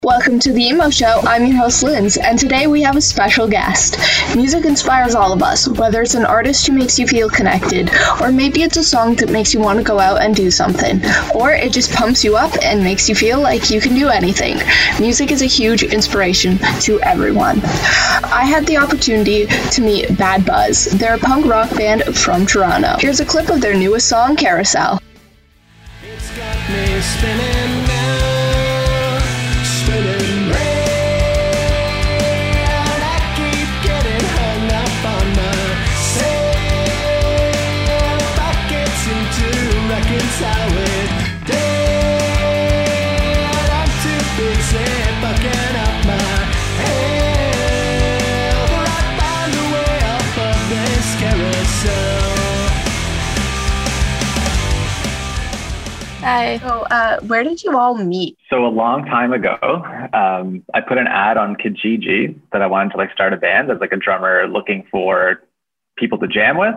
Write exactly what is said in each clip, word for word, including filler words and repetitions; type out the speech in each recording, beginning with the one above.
Welcome to the Emo Show. I'm your host, Linz, and today we have a special guest. Music inspires all of us, whether it's an artist who makes you feel connected, or maybe it's a song that makes you want to go out and do something, or it just pumps you up and makes you feel like you can do anything. Music is a huge inspiration to everyone. I had the opportunity to meet Bad Buzz. They're a punk rock band from Toronto. Here's a clip of their newest song, Carousel. It's got me spinning now. Hi. So, uh, where did you all meet? So a long time ago, um, I put an ad on Kijiji that I wanted to like start a band as like a drummer looking for people to jam with.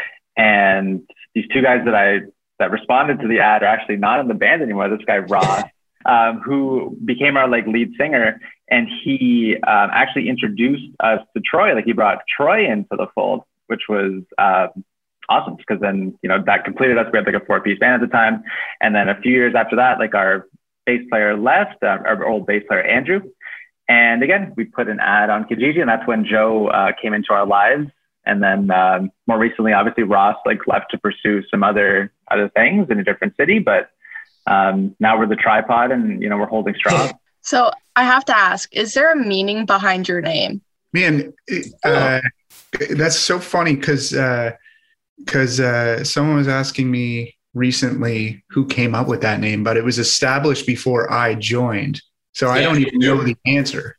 And these two guys that I that responded to the ad are actually not in the band anymore. This guy Ross, um, who became our like lead singer, and he um, actually introduced us to Troy. Like he brought Troy into the fold, which was um, awesome, because then, you know, that completed us. We had like a four-piece band at the time. And then a few years after that, like our bass player left, uh, our old bass player, Andrew. And again, we put an ad on Kijiji, and that's when Joe uh, came into our lives. And then um, more recently, obviously, Ross like left to pursue some other other things in a different city. But um, now we're the tripod, and, you know, we're holding strong. So I have to ask, is there a meaning behind your name? Man, uh, that's so funny because uh, Because uh, someone was asking me recently who came up with that name, but it was established before I joined. So I don't even know the answer.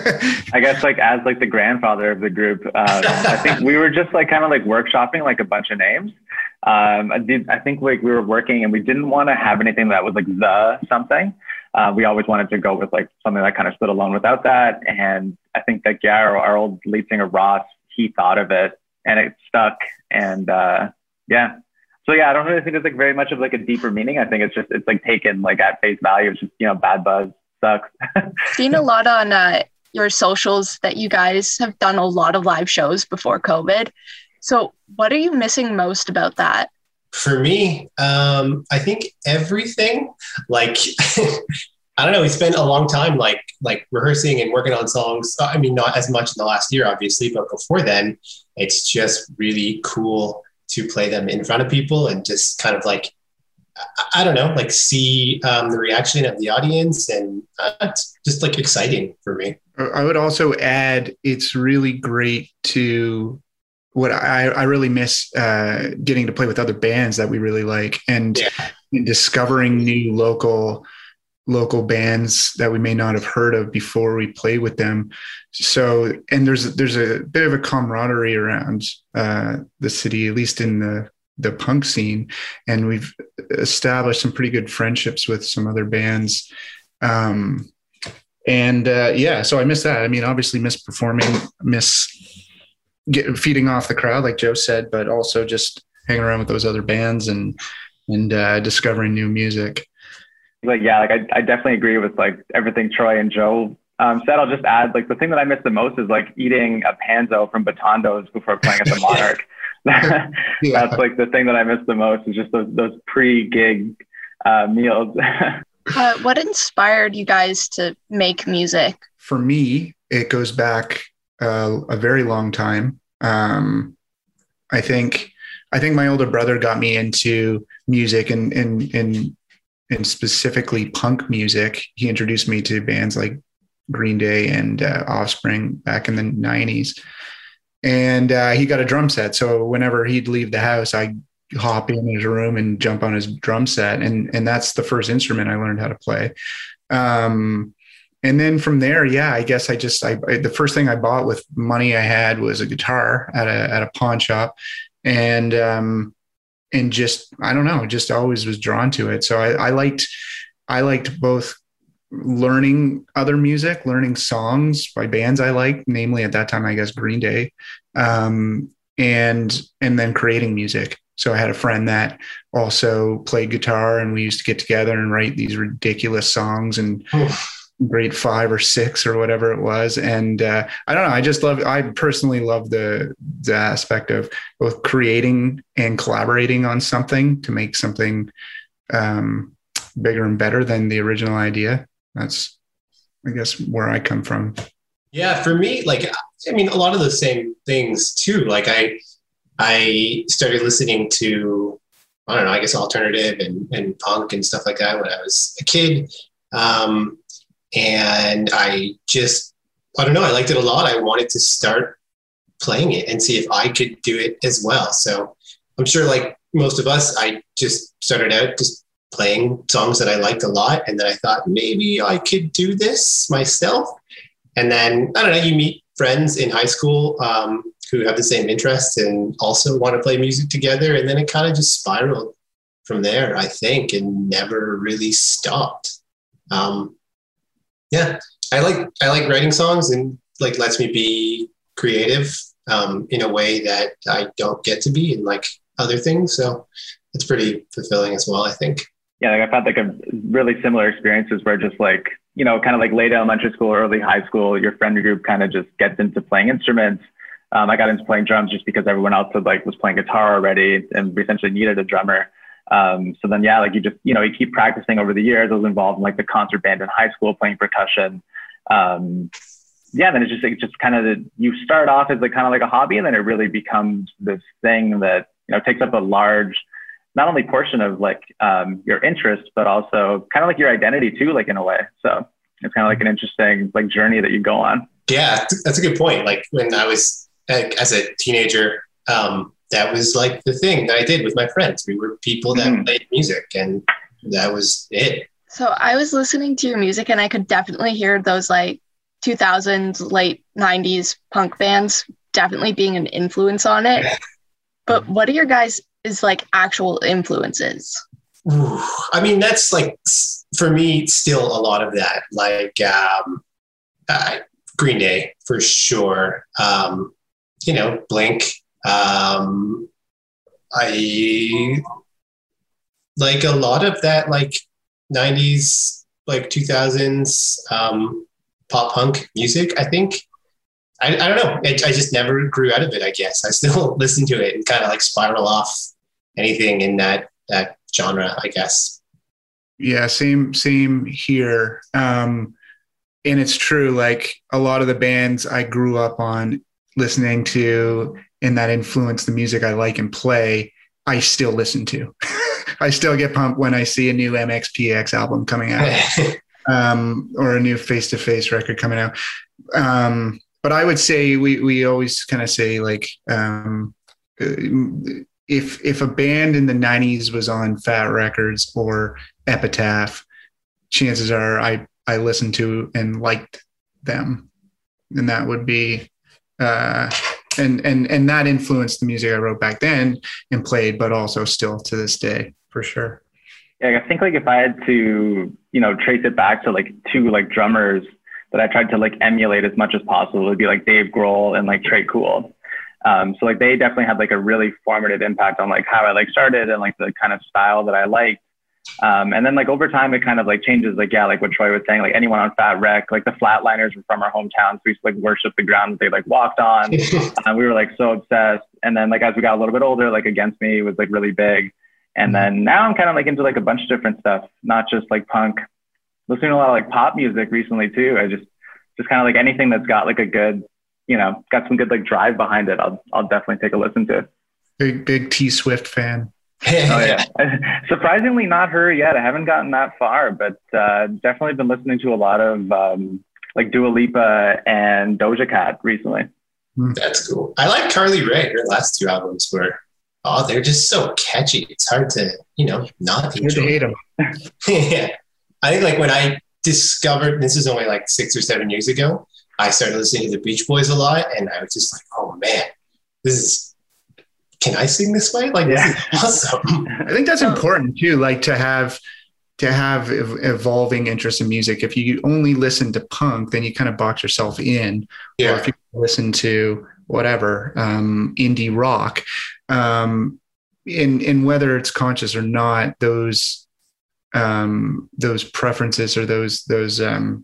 I guess like as like the grandfather of the group, um, I think we were just like kind of like workshopping like a bunch of names. Um, I did. I think like we were working and we didn't want to have anything that was like the something. Uh, we always wanted to go with like something that kind of stood alone without that. And I think that yeah, our, our old lead singer Ross, he thought of it. And it stuck. And uh, yeah. So yeah, I don't really think it's like very much of like a deeper meaning. I think it's just, it's like taken like at face value. It's just, you know, Bad Buzz sucks. Seen a lot on uh, your socials that you guys have done a lot of live shows before COVID. So what are you missing most about that? For me, um, I think everything, like, I don't know, we spent a long time like like rehearsing and working on songs. I mean, not as much in the last year, obviously, but before then, it's just really cool to play them in front of people and just kind of like, I don't know, like see um, the reaction of the audience, and uh, it's just like exciting for me. I would also add, it's really great to what I, I really miss uh, getting to play with other bands that we really like, and, yeah. and discovering new local local bands that we may not have heard of before we play with them. So, and there's, there's a bit of a camaraderie around uh, the city, at least in the, the punk scene. And we've established some pretty good friendships with some other bands. Um, and uh, yeah, so I miss that. I mean, obviously miss performing, miss get, feeding off the crowd, like Joe said, but also just hanging around with those other bands and, and uh, discovering new music. Like, yeah, like I, I definitely agree with like everything Troy and Joe um, said. I'll just add, like, the thing that I miss the most is like eating a panzo from Batondos before playing at the Monarch. yeah. That's like the thing that I miss the most, is just those, those pre-gig uh, meals. uh, what inspired you guys to make music? For me, it goes back uh, a very long time. Um, I think, I think my older brother got me into music, and, and, and, and specifically punk music. He introduced me to bands like Green Day and uh, Offspring back in the nineties. And uh, he got a drum set. So whenever he'd leave the house, I'd hop in his room and jump on his drum set. And, and that's the first instrument I learned how to play. Um, and then from there, yeah, I guess I just, I, I the first thing I bought with money I had was a guitar at a, at a pawn shop. And, um, and just, I don't know, just always was drawn to it. So I, I liked, I liked both learning other music, learning songs by bands I liked, namely at that time, I guess, Green Day, um, and, and then creating music. So I had a friend that also played guitar, and we used to get together and write these ridiculous songs and, grade five or six or whatever it was. And uh, I don't know. I just love, I personally love the, the aspect of both creating and collaborating on something to make something um, bigger and better than the original idea. That's, I guess, where I come from. Yeah, for me, like, I mean, a lot of the same things too. Like I, I started listening to, I don't know, I guess alternative and, and punk and stuff like that when I was a kid. Um, and I just, I don't know, I liked it a lot. I wanted to start playing it and see if I could do it as well. So I'm sure like most of us, I just started out just playing songs that I liked a lot. And then I thought maybe I could do this myself. And then, I don't know, you meet friends in high school um, who have the same interests and also want to play music together. And then it kind of just spiraled from there, I think, and never really stopped. Um, yeah, I like, I like writing songs and like lets me be creative um, in a way that I don't get to be in like other things. So it's pretty fulfilling as well, I think. Yeah, like I've had like a really similar experiences where just like, you know, kind of like late elementary school, early high school, your friend group kind of just gets into playing instruments. Um, I got into playing drums just because everyone else had like was playing guitar already and we essentially needed a drummer. Um, so then, yeah, like you just, you know, you keep practicing over the years. I was involved in like the concert band in high school playing percussion. Um, yeah, then it's just, it just kind of, you start off as like kind of like a hobby and then it really becomes this thing that, you know, takes up a large, not only portion of like um, your interest, but also kind of like your identity too, like in a way. So it's kind of like an interesting like journey that you go on. Yeah, that's a good point. Like when I was like, as a teenager, um, that was like the thing that I did with my friends. We were people that mm-hmm. played music and that was it. So I was listening to your music and I could definitely hear those like two thousands, late nineties punk bands definitely being an influence on it. But what are your guys' is like actual influences? Ooh, I mean, that's like, for me, still a lot of that, like um, uh, Green Day for sure. Um, you know, Blink. Um, I like a lot of that, like nineties, like two thousands um, pop punk music, I think. I, I don't know. It, I just never grew out of it, I guess. I still listen to it and kind of like spiral off anything in that, that genre, I guess. Yeah, same, same here. Um, and it's true. Like a lot of the bands I grew up on listening to and that influence the music I like and play, I still listen to. I still get pumped when I see a new M X P X album coming out um, or a new Face to Face record coming out. Um, But I would say we we always kind of say like um, if if a band in the nineties was on Fat Records or Epitaph, chances are I I listened to and liked them, and that would be uh, and and and that influenced the music I wrote back then and played, but also still to this day for sure. Yeah, I think like if I had to you know trace it back to like two like drummers that I tried to like emulate as much as possible, it would be like Dave Grohl and like Trey Cool. Um, so like they definitely had like a really formative impact on like how I like started and like the kind of style that I liked. Um, and then like over time, it kind of like changes, like, yeah, like what Troy was saying, like anyone on Fat Wreck, like the Flatliners were from our hometown. So we used to like worship the ground that they like walked on. And we were like so obsessed. And then like as we got a little bit older, like Against Me was like really big. And then now I'm kind of like into like a bunch of different stuff, not just like punk. Listening to a lot of like pop music recently too. I just, just kind of like anything that's got like a good, you know, got some good like drive behind it. I'll, I'll definitely take a listen to. Big, big T Swift fan. Oh yeah. Surprisingly not her yet. I haven't gotten that far, but uh, definitely been listening to a lot of um, like Dua Lipa and Doja Cat recently. That's cool. I like Carly Rae. Her last two albums were, oh, they're just so catchy. It's hard to, you know, not enjoy. Hate them. Yeah. I think like when I discovered, this is only like six or seven years ago, I started listening to the Beach Boys a lot. And I was just like, oh man, this is, can I sing this way? Like, yeah. This is awesome. I think that's important too. Like to have, to have ev- evolving interest in music. If you only listen to punk, then you kind of box yourself in. Yeah. Or if you listen to whatever, um, indie rock, um, in, in whether it's conscious or not, those, um, those preferences or those, those, um,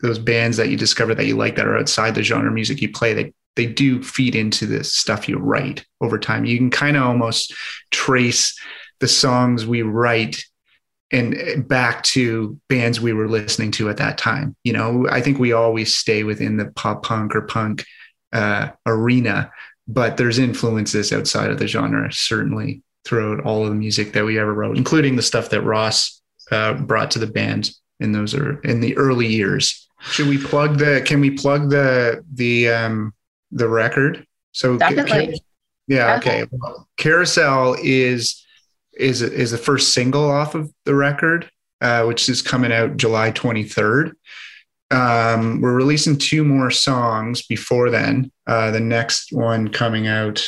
those bands that you discover that you like that are outside the genre of music you play, they they do feed into the stuff you write over time. You can kind of almost trace the songs we write and back to bands we were listening to at that time. You know, I think we always stay within the pop punk or punk uh, arena, but there's influences outside of the genre, certainly throughout all of the music that we ever wrote, including the stuff that Ross uh, brought to the band in those are in the early years. Should we plug the, can we plug the, the, um, the record? So Definitely. Car- yeah. Okay. Carousel is, is, is the first single off of the record, uh, which is coming out July twenty-third. Um, we're releasing two more songs before then. Uh, the next one coming out,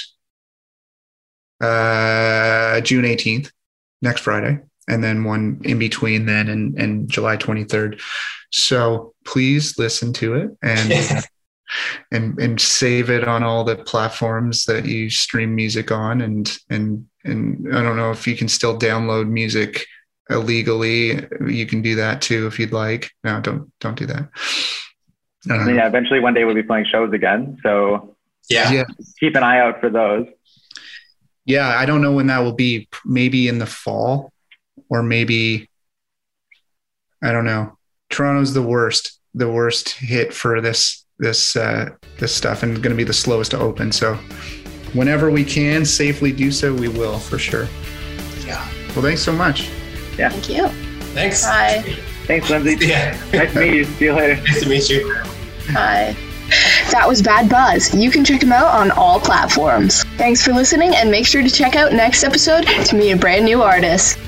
uh, June eighteenth, next Friday. And then one in between then and, and July twenty-third. So please listen to it and, and, and save it on all the platforms that you stream music on. And, and, and I don't know if you can still download music illegally. You can do that too, if you'd like. No, don't, don't do that. Yeah. Know. Eventually one day we'll be playing shows again. So yeah, yeah. keep an eye out for those. Yeah. I don't know when that will be, maybe in the fall. Or maybe, I don't know. Toronto's the worst, the worst hit for this, this, uh, this stuff, and going to be the slowest to open. So whenever we can safely do so, we will, for sure. Yeah. Well, thanks so much. Yeah. Thank you. Thanks. Bye. Thanks, Lindsay. Yeah. Nice to meet you. See you later. Nice to meet you. Bye. That was Bad Buzz. You can check him out on all platforms. Thanks for listening, and make sure to check out next episode to meet a brand new artist.